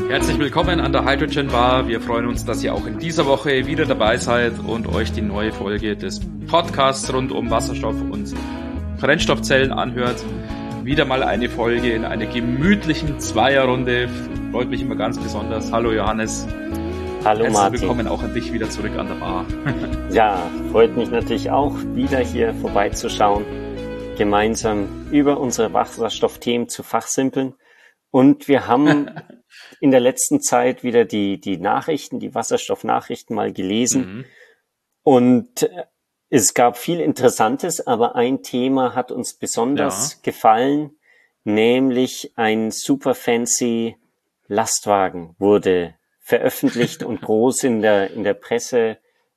Herzlich willkommen an der Hydrogen Bar. Wir freuen uns, dass ihr auch in dieser Woche wieder dabei seid und euch die neue Folge des Podcasts rund um Wasserstoff und Brennstoffzellen anhört. Wieder mal eine Folge in einer gemütlichen Zweierrunde. Freut mich immer ganz besonders. Hallo Johannes. Hallo Martin. Herzlich willkommen auch an dich wieder zurück an der Bar. Ja, freut mich natürlich auch, wieder hier vorbeizuschauen, gemeinsam über unsere Wasserstoffthemen zu fachsimpeln. Und wir haben in der letzten Zeit wieder die Nachrichten, die Wasserstoffnachrichten mal gelesen. Und es gab viel Interessantes, aber ein Thema hat uns besonders gefallen, nämlich ein super fancy Lastwagen wurde veröffentlicht und groß in der Presse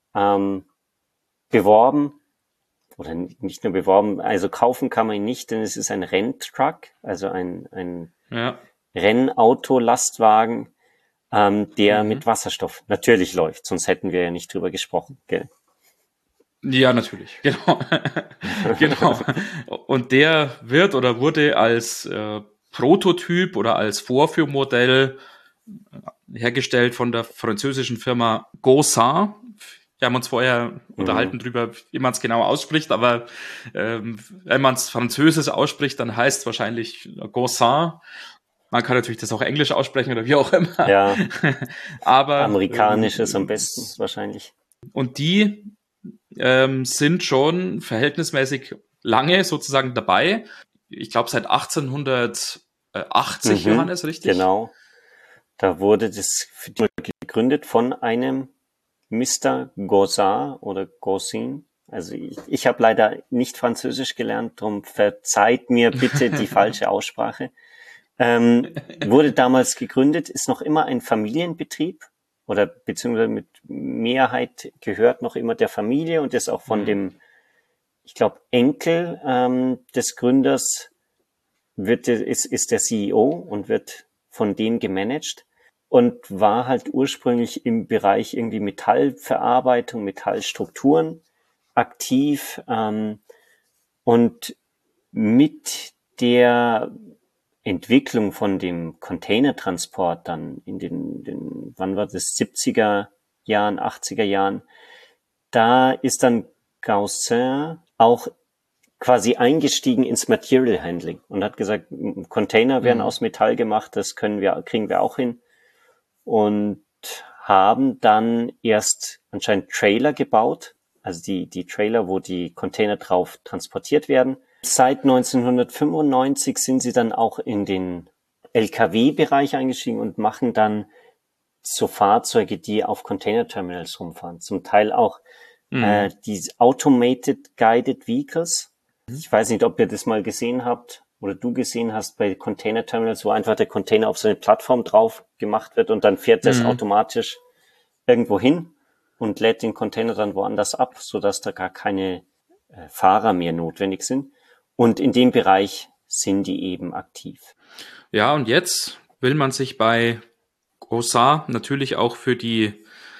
beworben. Oder nicht nur beworben, also kaufen kann man ihn nicht, denn es ist ein Renntruck, also ein Rennauto-Lastwagen, der mit Wasserstoff natürlich läuft, sonst hätten wir ja nicht drüber gesprochen, gell? Ja, natürlich, genau. Genau. Und der wird oder wurde als Prototyp oder als Vorführmodell hergestellt von der französischen Firma Gaussin. Wir haben uns vorher unterhalten drüber, wie man es genau ausspricht, aber wenn man es französisch ausspricht, dann heißt es wahrscheinlich Gaussin. Man kann natürlich das auch Englisch aussprechen oder wie auch immer. Ja, aber amerikanisch ist am besten wahrscheinlich. Und die sind schon verhältnismäßig lange sozusagen dabei. Ich glaube seit 1880, Johannes, richtig? Genau. Da wurde das gegründet von einem Mr. Gaussin oder Gaussin. Also ich habe leider nicht Französisch gelernt, darum verzeiht mir bitte die falsche Aussprache. Wurde damals gegründet, ist noch immer ein Familienbetrieb oder beziehungsweise mit Mehrheit gehört noch immer der Familie und ist auch von dem, ich glaube, Enkel des Gründers ist der CEO und wird von dem gemanagt und war halt ursprünglich im Bereich irgendwie Metallverarbeitung, Metallstrukturen aktiv und mit der Entwicklung von dem Containertransport dann in den wann war das, 70er Jahren, 80er Jahren, da ist dann Gaussin auch quasi eingestiegen ins Material Handling und hat gesagt, Container werden aus Metall gemacht, das kriegen wir auch hin und haben dann erst anscheinend Trailer gebaut, also die Trailer, wo die Container drauf transportiert werden. Seit 1995 sind sie dann auch in den LKW-Bereich eingestiegen und machen dann so Fahrzeuge, die auf Container-Terminals rumfahren. Zum Teil auch die Automated Guided Vehicles. Ich weiß nicht, ob ihr das mal gesehen habt oder du gesehen hast bei Container-Terminals, wo einfach der Container auf so eine Plattform drauf gemacht wird und dann fährt das automatisch irgendwo hin und lädt den Container dann woanders ab, sodass da gar keine Fahrer mehr notwendig sind. Und in dem Bereich sind die eben aktiv. Ja, und jetzt will man sich bei Gaussin natürlich auch für die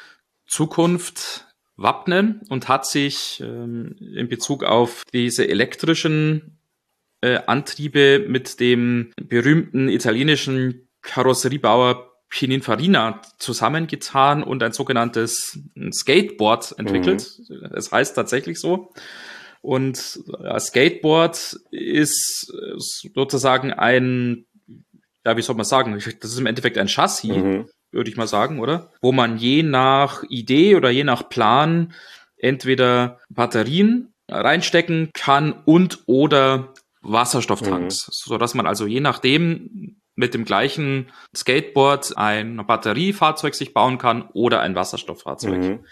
Zukunft wappnen und hat sich in Bezug auf diese elektrischen Antriebe mit dem berühmten italienischen Karosseriebauer Pininfarina zusammengetan und ein sogenanntes Skateboard entwickelt. Es heißt tatsächlich so. Und Skateboard ist sozusagen ein, ja, wie soll man sagen, das ist im Endeffekt ein Chassis, würde ich mal sagen, oder? Wo man je nach Idee oder je nach Plan entweder Batterien reinstecken kann und oder Wasserstofftanks, sodass man also je nachdem mit dem gleichen Skateboard ein Batteriefahrzeug sich bauen kann oder ein Wasserstofffahrzeug.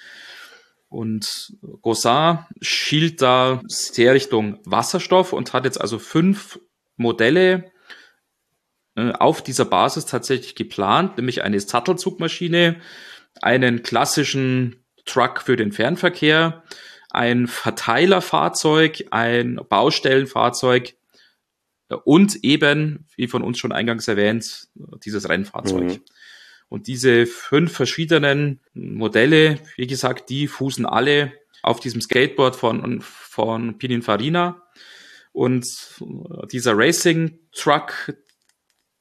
Und Gaussin schielt da sehr Richtung Wasserstoff und hat jetzt also 5 Modelle auf dieser Basis tatsächlich geplant, nämlich eine Sattelzugmaschine, einen klassischen Truck für den Fernverkehr, ein Verteilerfahrzeug, ein Baustellenfahrzeug und eben, wie von uns schon eingangs erwähnt, dieses Rennfahrzeug. Und diese 5 verschiedenen Modelle, wie gesagt, die fußen alle auf diesem Skateboard von Pininfarina. Und dieser Racing Truck,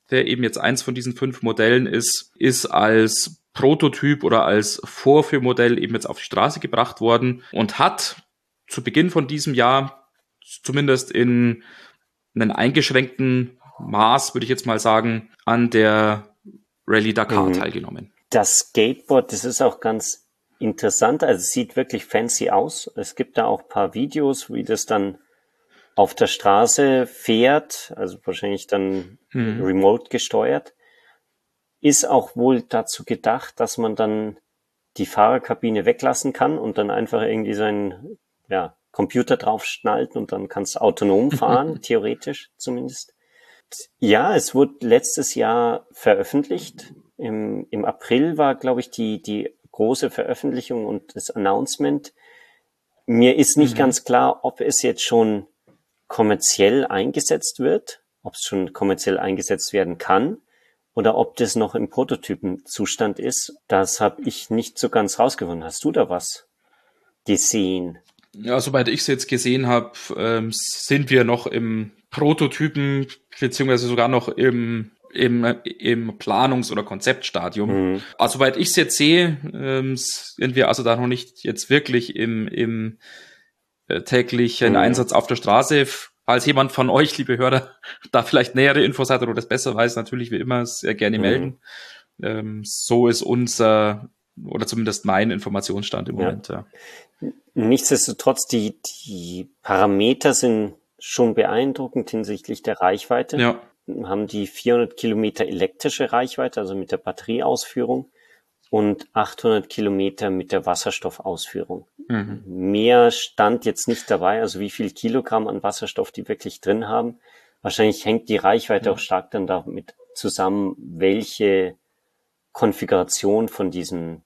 der eben jetzt eins von diesen 5 Modellen ist als Prototyp oder als Vorführmodell eben jetzt auf die Straße gebracht worden und hat zu Beginn von diesem Jahr zumindest in einem eingeschränkten Maß, würde ich jetzt mal sagen, an der Rallye Dakar teilgenommen. Das Skateboard, das ist auch ganz interessant, also es sieht wirklich fancy aus. Es gibt da auch ein paar Videos, wie das dann auf der Straße fährt, also wahrscheinlich dann remote gesteuert. Ist auch wohl dazu gedacht, dass man dann die Fahrerkabine weglassen kann und dann einfach irgendwie seinen Computer drauf schnallt und dann kannst du autonom fahren, theoretisch zumindest. Ja, es wurde letztes Jahr veröffentlicht. Im April war, glaube ich, die große Veröffentlichung und das Announcement. Mir ist nicht ganz klar, ob es jetzt schon kommerziell eingesetzt wird, ob es schon kommerziell eingesetzt werden kann oder ob das noch im Prototypenzustand ist. Das habe ich nicht so ganz rausgefunden. Hast du da was gesehen? Ja, soweit ich es jetzt gesehen habe, sind wir noch im Prototypen, beziehungsweise sogar noch im Planungs- oder Konzeptstadium. Also, soweit ich es jetzt sehe, sind wir also da noch nicht jetzt wirklich im täglichen Einsatz auf der Straße. Falls jemand von euch, liebe Hörer, da vielleicht nähere Infos hat oder das besser weiß, natürlich wie immer sehr gerne melden. So ist unser, oder zumindest mein Informationsstand im Moment. Ja. Nichtsdestotrotz, die Parameter sind schon beeindruckend hinsichtlich der Reichweite. Ja. Haben die 400 Kilometer elektrische Reichweite, also mit der Batterieausführung, und 800 Kilometer mit der Wasserstoffausführung. Mehr stand jetzt nicht dabei, also wie viel Kilogramm an Wasserstoff die wirklich drin haben. Wahrscheinlich hängt die Reichweite auch stark dann damit zusammen, welche Konfiguration von diesem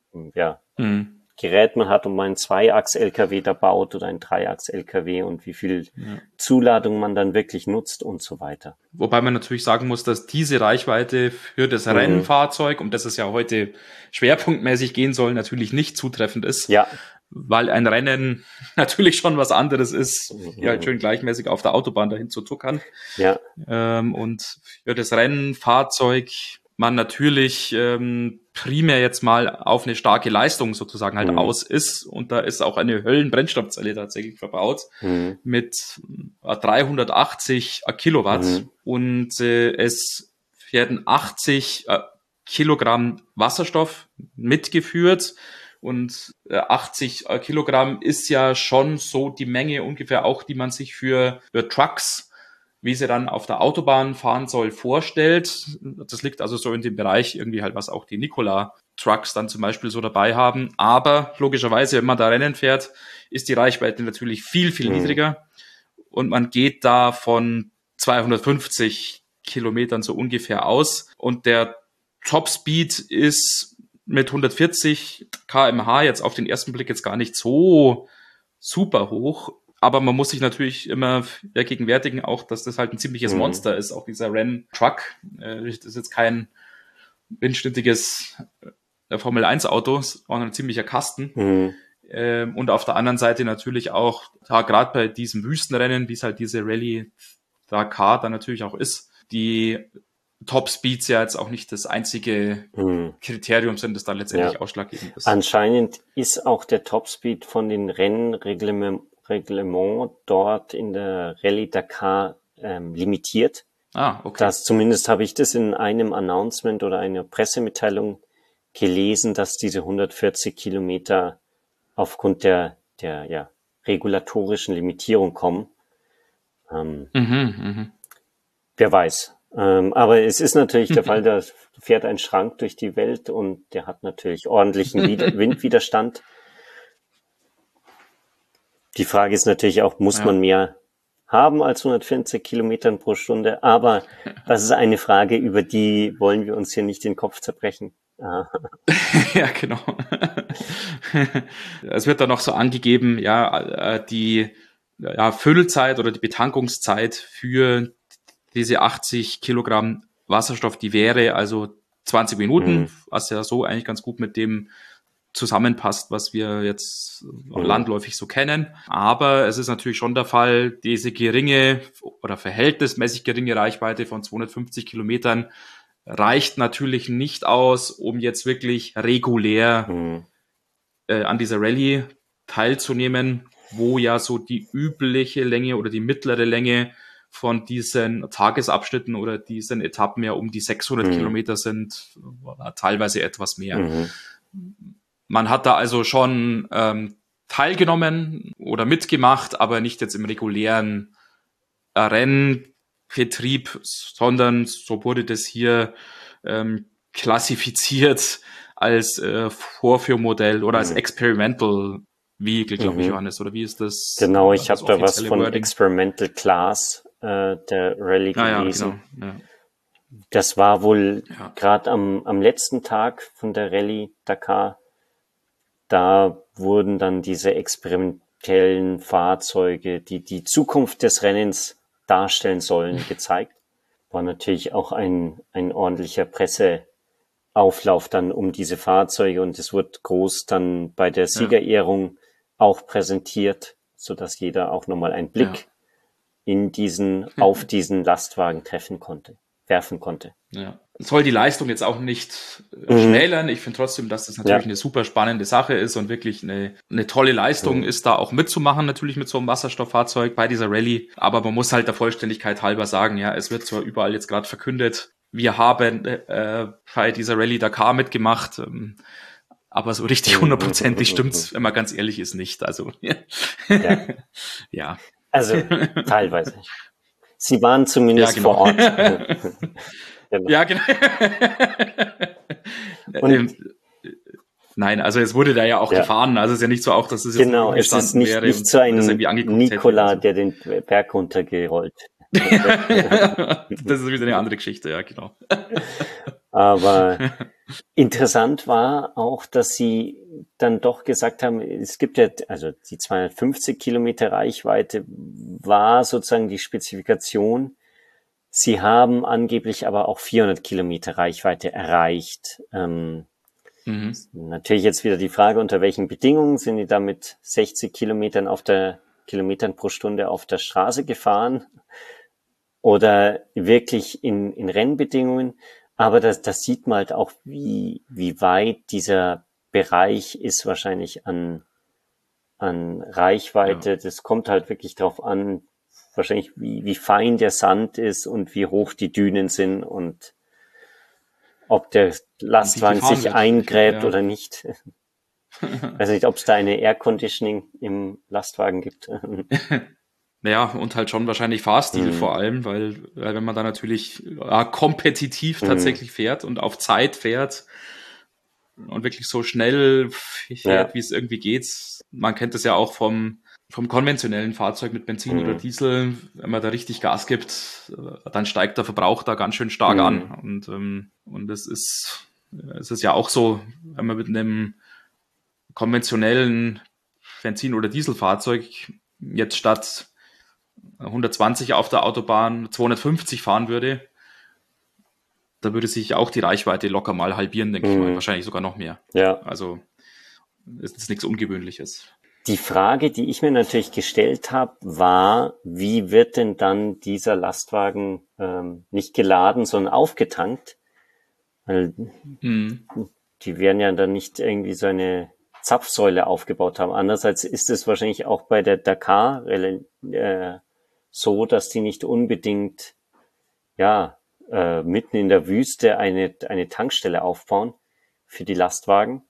Gerät man hat, ob man einen Zweiachs-LKW da baut oder einen Dreiachs-LKW und wie viel Zuladung man dann wirklich nutzt und so weiter. Wobei man natürlich sagen muss, dass diese Reichweite für das Rennfahrzeug, um das es ja heute schwerpunktmäßig gehen soll, natürlich nicht zutreffend ist. Ja. Weil ein Rennen natürlich schon was anderes ist, hier halt schön gleichmäßig auf der Autobahn dahin zu tuckern. Ja. Und für das Rennfahrzeug man natürlich primär jetzt mal auf eine starke Leistung sozusagen halt aus ist. Und da ist auch eine Höllenbrennstoffzelle tatsächlich verbaut mit 380 Kilowatt. Und es werden 80 Kilogramm Wasserstoff mitgeführt. Und 80 Kilogramm ist ja schon so die Menge ungefähr auch, die man sich für Trucks, wie sie dann auf der Autobahn fahren soll, vorstellt. Das liegt also so in dem Bereich irgendwie halt, was auch die Nikola-Trucks dann zum Beispiel so dabei haben. Aber logischerweise, wenn man da Rennen fährt, ist die Reichweite natürlich viel, viel niedriger. Und man geht da von 250 Kilometern so ungefähr aus. Und der Topspeed ist mit 140 km/h jetzt auf den ersten Blick jetzt gar nicht so super hoch. Aber man muss sich natürlich immer vergegenwärtigen auch, dass das halt ein ziemliches Monster ist, auch dieser Renntruck. Das ist jetzt kein windschnittiges Formel-1-Auto, sondern ein ziemlicher Kasten. Und auf der anderen Seite natürlich auch, gerade bei diesem Wüstenrennen, wie es halt diese Rallye Dakar dann natürlich auch ist, die Top-Speeds ja jetzt auch nicht das einzige Kriterium sind, das dann letztendlich ausschlaggebend ist. Anscheinend ist auch der Top-Speed von den Rennreglement dort in der Rallye Dakar limitiert. Okay. Das zumindest habe ich das in einem Announcement oder einer Pressemitteilung gelesen, dass diese 140 Kilometer aufgrund der regulatorischen Limitierung kommen. Wer weiß. Aber es ist natürlich der Fall, da fährt ein Schrank durch die Welt und der hat natürlich ordentlichen Windwiderstand. Die Frage ist natürlich auch, muss man mehr haben als 140 Kilometern pro Stunde? Aber das ist eine Frage, über die wollen wir uns hier nicht den Kopf zerbrechen. Ja, genau. Es wird dann noch so angegeben, die Füllzeit oder die Betankungszeit für diese 80 Kilogramm Wasserstoff, die wäre also 20 Minuten, was ja so eigentlich ganz gut mit dem zusammenpasst, was wir jetzt landläufig so kennen. Aber es ist natürlich schon der Fall, diese geringe oder verhältnismäßig geringe Reichweite von 250 Kilometern reicht natürlich nicht aus, um jetzt wirklich regulär an dieser Rallye teilzunehmen, wo ja so die übliche Länge oder die mittlere Länge von diesen Tagesabschnitten oder diesen Etappen ja um die 600 Kilometer sind, teilweise etwas mehr. Man hat da also schon teilgenommen oder mitgemacht, aber nicht jetzt im regulären Rennbetrieb, sondern so wurde das hier klassifiziert als Vorführmodell oder als Experimental Vehicle, glaube ich, Johannes, oder wie ist das? Genau, ich habe da was von Wording? Experimental Class der Rallye gelesen. Ja, genau, ja. Das war wohl gerade am letzten Tag von der Rallye Dakar. Da wurden dann diese experimentellen Fahrzeuge, die die Zukunft des Rennens darstellen sollen, gezeigt. War natürlich auch ein ordentlicher Presseauflauf dann um diese Fahrzeuge und es wird groß dann bei der Siegerehrung auch präsentiert, so dass jeder auch nochmal einen Blick auf diesen Lastwagen werfen konnte. Ja. Soll die Leistung jetzt auch nicht schmälern. Ich finde trotzdem, dass das natürlich eine super spannende Sache ist und wirklich eine tolle Leistung ist, da auch mitzumachen, natürlich mit so einem Wasserstofffahrzeug bei dieser Rallye. Aber man muss halt der Vollständigkeit halber sagen, ja, es wird zwar überall jetzt gerade verkündet, wir haben bei dieser Rallye Dakar mitgemacht, aber so richtig hundertprozentig stimmt's, wenn man ganz ehrlich ist, nicht. Also ja. Also teilweise. Sie waren zumindest vor Ort. Genau. Ja, genau. Und nein, also es wurde da ja auch gefahren. Also es ist ja nicht so auch, dass es jetzt es ist nicht so ein Nikola, der den Berg runtergerollt. Das ist wieder eine andere Geschichte, ja, genau. Aber interessant war auch, dass sie dann doch gesagt haben, es gibt ja, also die 250 Kilometer Reichweite war sozusagen die Spezifikation. Sie haben angeblich aber auch 400 Kilometer Reichweite erreicht. Natürlich jetzt wieder die Frage, unter welchen Bedingungen sind die da mit 60 Kilometern Kilometern pro Stunde auf der Straße gefahren oder wirklich in Rennbedingungen. Aber das sieht man halt auch, wie weit dieser Bereich ist wahrscheinlich an Reichweite. Ja. Das kommt halt wirklich drauf an, wahrscheinlich wie fein der Sand ist und wie hoch die Dünen sind und ob der Lastwagen sich eingräbt oder nicht. Also nicht, ob es da eine Air Conditioning im Lastwagen gibt. Naja, und halt schon wahrscheinlich Fahrstil vor allem, weil wenn man da natürlich kompetitiv tatsächlich fährt und auf Zeit fährt und wirklich so schnell fährt, wie es irgendwie geht. Man kennt das ja auch vom konventionellen Fahrzeug mit Benzin oder Diesel. Wenn man da richtig Gas gibt, dann steigt der Verbrauch da ganz schön stark an. Und es ist ja auch so, wenn man mit einem konventionellen Benzin- oder Dieselfahrzeug jetzt statt 120 auf der Autobahn 250 fahren würde, da würde sich auch die Reichweite locker mal halbieren, denke ich mal. Wahrscheinlich sogar noch mehr. Ja. Also ist jetzt nichts Ungewöhnliches. Die Frage, die ich mir natürlich gestellt habe, war, wie wird denn dann dieser Lastwagen nicht geladen, sondern aufgetankt? Weil die werden ja dann nicht irgendwie so eine Zapfsäule aufgebaut haben. Andererseits ist es wahrscheinlich auch bei der Dakar so, dass die nicht unbedingt mitten in der Wüste eine Tankstelle aufbauen für die Lastwagen.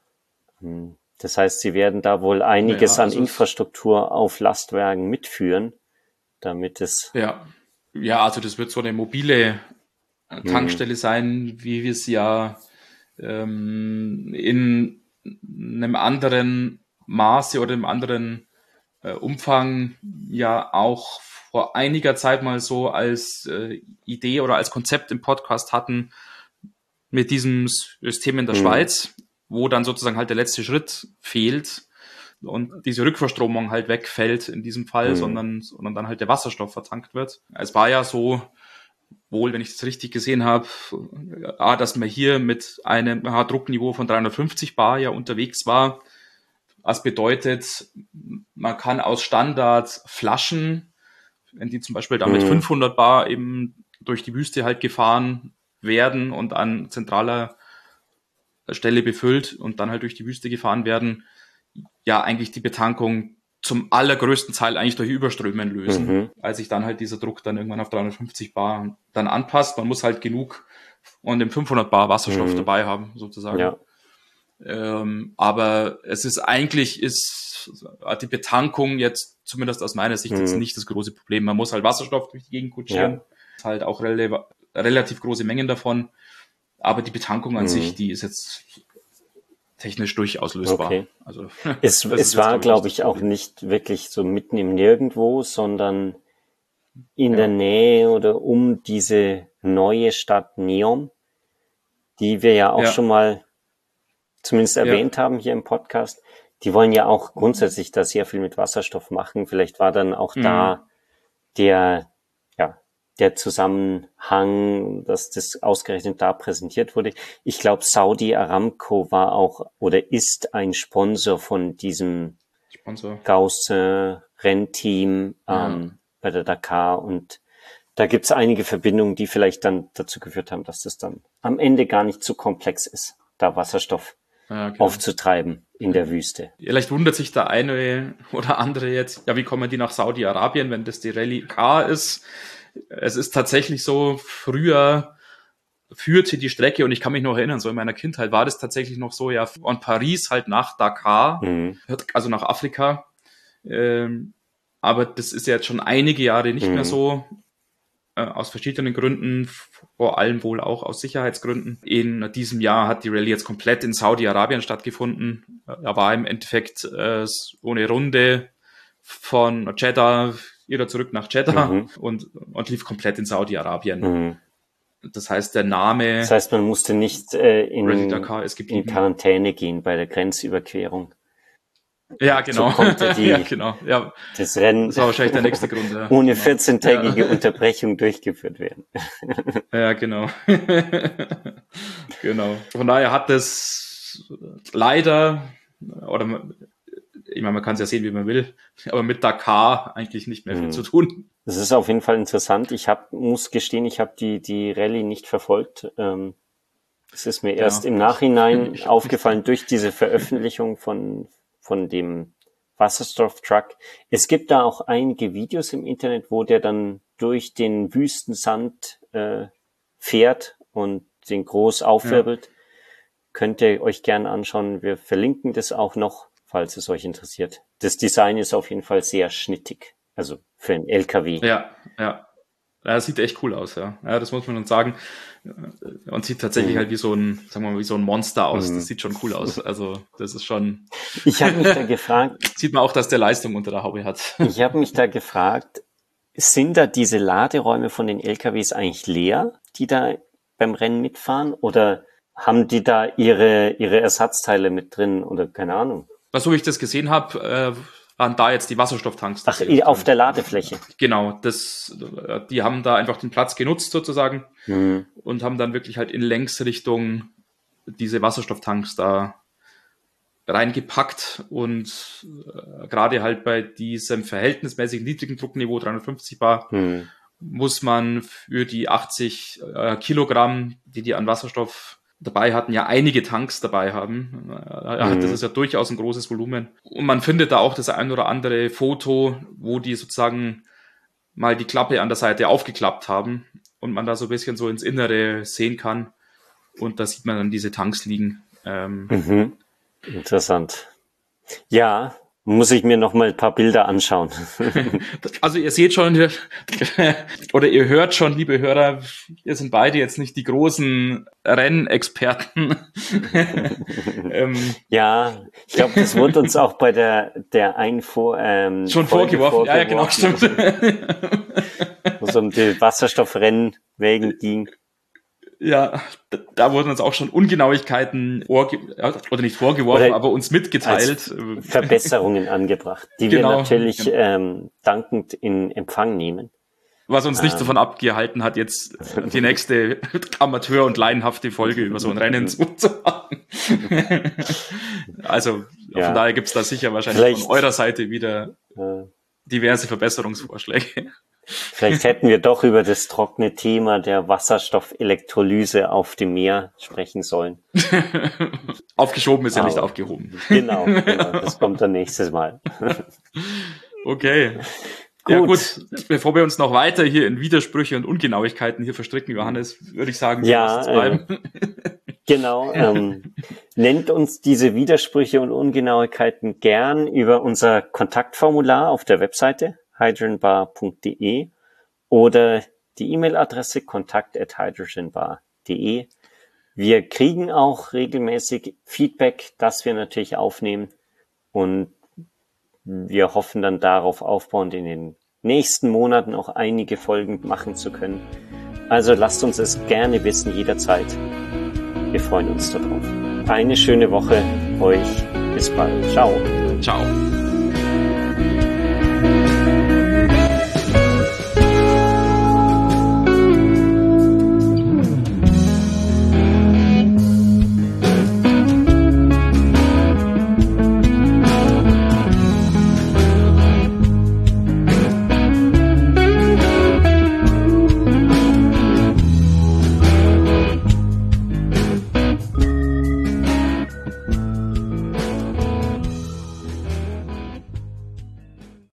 Das heißt, sie werden da wohl einiges an Infrastruktur auf Lastwagen mitführen, damit es... Ja, also das wird so eine mobile Tankstelle sein, wie wir es ja in einem anderen Maße oder einem anderen Umfang ja auch vor einiger Zeit mal so als Idee oder als Konzept im Podcast hatten mit diesem System in der Schweiz, wo dann sozusagen halt der letzte Schritt fehlt und diese Rückverstromung halt wegfällt in diesem Fall, sondern dann halt der Wasserstoff vertankt wird. Es war ja so, wohl, wenn ich das richtig gesehen habe, dass man hier mit einem Druckniveau von 350 Bar ja unterwegs war. Was bedeutet, man kann aus Standardflaschen, wenn die zum Beispiel da mit 500 Bar eben durch die Wüste halt gefahren werden und an zentraler Stelle befüllt und dann halt durch die Wüste gefahren werden, ja eigentlich die Betankung zum allergrößten Teil eigentlich durch Überströmen lösen, als sich dann halt dieser Druck dann irgendwann auf 350 Bar dann anpasst. Man muss halt genug und dem 500 Bar Wasserstoff dabei haben, sozusagen. Ja. Aber es ist eigentlich die Betankung jetzt, zumindest aus meiner Sicht, jetzt nicht das große Problem. Man muss halt Wasserstoff durch die Gegend kutschieren, halt auch relativ große Mengen davon. Aber die Betankung an sich, die ist jetzt technisch durchaus lösbar. Okay. Also, es war, glaube ich, auch nicht wirklich so mitten im Nirgendwo, sondern in der Nähe oder um diese neue Stadt Neom, die wir ja auch schon mal zumindest erwähnt haben hier im Podcast. Die wollen ja auch grundsätzlich da sehr viel mit Wasserstoff machen. Vielleicht war dann auch da der Zusammenhang, dass das ausgerechnet da präsentiert wurde. Ich glaube, Saudi Aramco war auch oder ist ein Sponsor von diesem Gauss-Rennteam bei der Dakar, und da gibt's einige Verbindungen, die vielleicht dann dazu geführt haben, dass das dann am Ende gar nicht so komplex ist, da Wasserstoff aufzutreiben in der Wüste. Vielleicht wundert sich der eine oder andere jetzt, wie kommen die nach Saudi-Arabien, wenn das die Rallye K ist? Es ist tatsächlich so, früher führte die Strecke, und ich kann mich noch erinnern, so in meiner Kindheit war das tatsächlich noch so, von Paris halt nach Dakar, also nach Afrika. Aber das ist ja jetzt schon einige Jahre nicht mehr so, aus verschiedenen Gründen, vor allem wohl auch aus Sicherheitsgründen. In diesem Jahr hat die Rallye jetzt komplett in Saudi-Arabien stattgefunden. Da war im Endeffekt so eine Runde von Jeddah wieder zurück nach Jeddah und lief komplett in Saudi-Arabien. Das heißt, der Name... Das heißt, man musste nicht in Quarantäne gehen bei der Grenzüberquerung. Ja, genau. So konnte das Rennen das war wahrscheinlich der nächste Grund, ohne 14-tägige Unterbrechung durchgeführt werden. Ja, genau. Genau. Von daher hat das leider, oder ich meine, man kann es ja sehen, wie man will, aber mit Dakar eigentlich nicht mehr viel zu tun. Das ist auf jeden Fall interessant. Ich muss gestehen, ich habe die Rallye nicht verfolgt. Es ist mir erst im Nachhinein aufgefallen durch diese Veröffentlichung von dem Wasserstofftruck. Es gibt da auch einige Videos im Internet, wo der dann durch den Wüstensand fährt und den groß aufwirbelt. Könnt ihr euch gerne anschauen. Wir verlinken das auch noch, falls es euch interessiert. Das Design ist auf jeden Fall sehr schnittig, also für einen LKW. Ja, das sieht echt cool aus, ja. Das muss man uns sagen. Und sieht tatsächlich halt wie so ein Monster aus. Das sieht schon cool aus. Also, das ist schon... Ich habe mich da gefragt... Sieht man auch, dass der Leistung unter der Haube hat. Ich habe mich da gefragt, sind da diese Laderäume von den LKWs eigentlich leer, die da beim Rennen mitfahren? Oder haben die da ihre Ersatzteile mit drin? Oder keine Ahnung. So wie ich das gesehen habe, waren da jetzt die Wasserstofftanks. Ach, auf der Ladefläche. Genau, die haben da einfach den Platz genutzt sozusagen und haben dann wirklich halt in Längsrichtung diese Wasserstofftanks da reingepackt, und gerade halt bei diesem verhältnismäßig niedrigen Druckniveau 350 Bar muss man für die 80 Kilogramm, die an Wasserstoff dabei hatten, ja einige Tanks dabei haben. Das ist ja durchaus ein großes Volumen. Und man findet da auch das ein oder andere Foto, wo die sozusagen mal die Klappe an der Seite aufgeklappt haben und man da so ein bisschen so ins Innere sehen kann. Und da sieht man dann diese Tanks liegen. Interessant. Ja, muss ich mir noch mal ein paar Bilder anschauen. Also ihr seht schon, oder ihr hört schon, liebe Hörer, wir sind beide jetzt nicht die großen Rennexperten. Ja, ich glaube, das wurde uns auch bei der Einfuhr schon vorgeworfen. Ja, genau, stimmt. Wo es um die Wasserstoffrennwägen ging. Ja, da wurden uns auch schon Ungenauigkeiten oder nicht vorgeworfen, aber uns mitgeteilt. Verbesserungen angebracht, die wir natürlich dankend in Empfang nehmen. Was uns nicht davon abgehalten hat, jetzt die nächste Amateur- und laienhafte Folge über so ein Rennen zu machen. Also von daher gibt's da sicher wahrscheinlich von eurer Seite wieder diverse Verbesserungsvorschläge. Vielleicht hätten wir doch über das trockene Thema der Wasserstoffelektrolyse auf dem Meer sprechen sollen. Aufgeschoben ist ja nicht aufgehoben. Genau, das kommt dann nächstes Mal. Okay. Ja gut, bevor wir uns noch weiter hier in Widersprüche und Ungenauigkeiten hier verstricken, Johannes, würde ich sagen, wir lassen es bleiben. Genau, nennt uns diese Widersprüche und Ungenauigkeiten gern über unser Kontaktformular auf der Webseite hydrogenbar.de oder die E-Mail-Adresse kontakt@hydrogenbar.de. Wir kriegen auch regelmäßig Feedback, das wir natürlich aufnehmen, und wir hoffen dann darauf aufbauend in den nächsten Monaten auch einige Folgen machen zu können. Also lasst uns es gerne wissen, jederzeit. Wir freuen uns darauf. Eine schöne Woche euch. Bis bald. Ciao. Ciao.